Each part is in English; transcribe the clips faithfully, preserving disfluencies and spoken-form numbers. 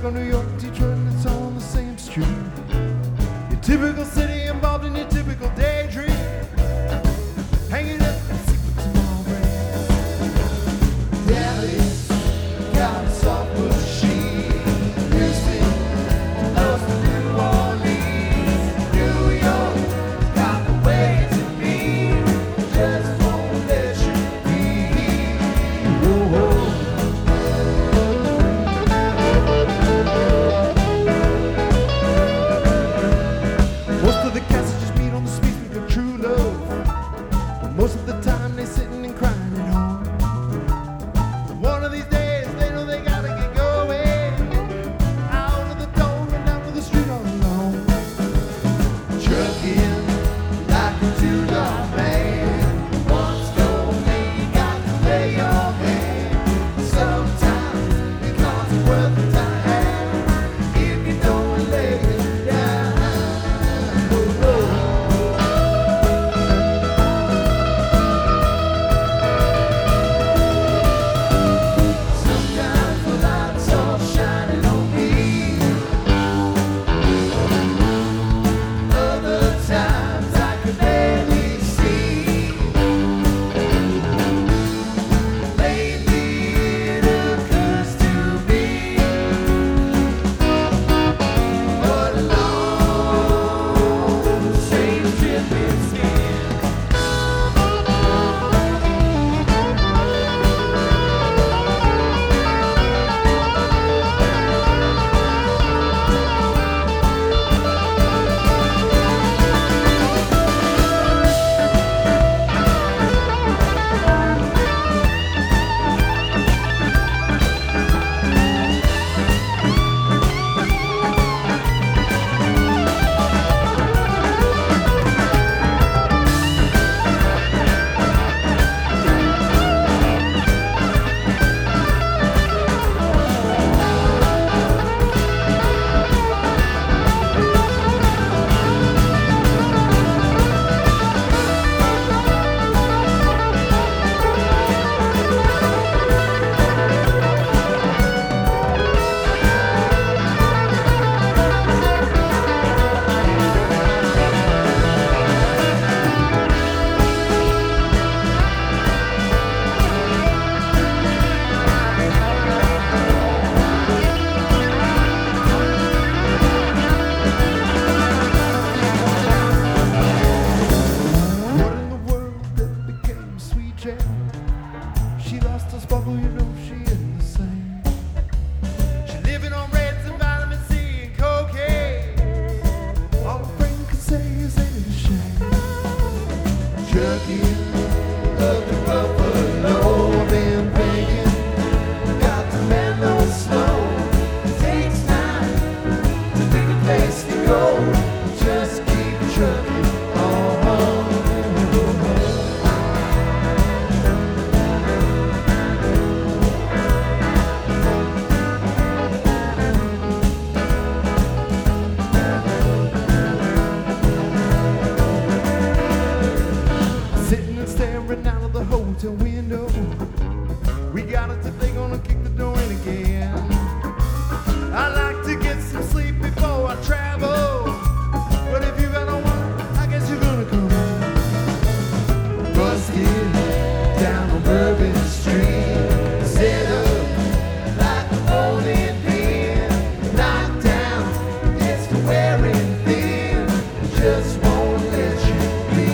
Chicago, New York, Detroit, and it's all on the same street. Your typical city involved in your typical daydream. Hanging up and see what tomorrow brings. Dallas got a soft machine. Houston loves the New Orleans. New York got the way to be. Just won't let you be. Whoa, whoa. Most of the cats just meet on the streets with their true love. But most of the time they sitting and crying at home. One of these days they know they gotta get going. Out of the door and down to the street all alone. Trucking like a two-door man. Once told me you got to lay your hand. Sometimes it costs worth the time if you don't lay it down. Sometimes the lights all shining on me. Other times I can barely see. Lately it occurs to me what a long, same trip it's been. What in the world that became Sweet Jane? She lost her sparkle, you know she isn't the same. She living on reds and vitamin C and cocaine. All a friend can say is ain't it a shame? Chucky loved the buffalo, been thinking, got the man on slow. It takes time to pick a place to go. Just keep trucking on. Sitting and staring out of the hotel window. We got it if they gonna kick the door in again. I like to get some sleep before I travel. But if you gotta work, I guess you're gonna come home. Busted down on Bourbon Street. Set up like a bowling pin. Knocked down, it's the wearing thin. Just won't let you be.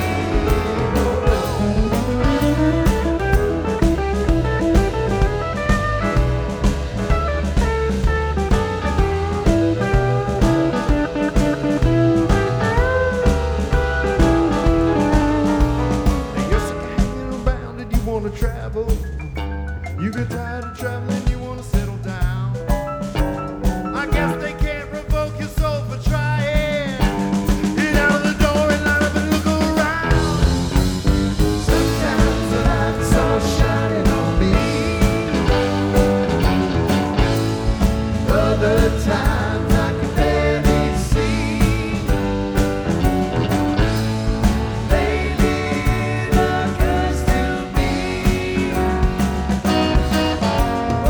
You're sick of hanging around and you wanna travel. You get tired of traveling, you wanna settle down. I guess they can't revoke your soul for trying. Get out of the door and line up and look around. Sometimes the lights all shining on me. Other times I can barely see. Lately it occurs to me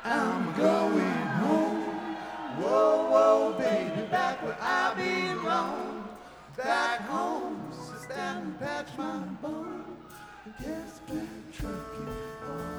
I'm going home. Whoa, whoa, baby, back where I belong. Back home, sit down and patch my bone. Guess we're trucking.